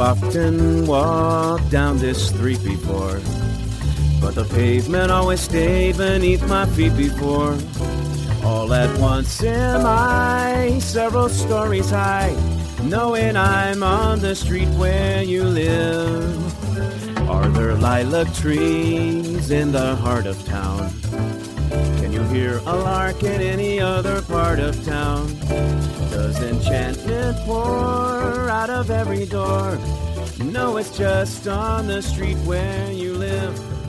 often walked down this street before, but the pavement always stayed beneath my feet before. All at once am I several stories high, knowing I'm on the street where you live. Are there lilac trees in the heart of town? Can you hear a lark in any other part of town? Does enchantment pour out of every door? No, it's just on the street where you live.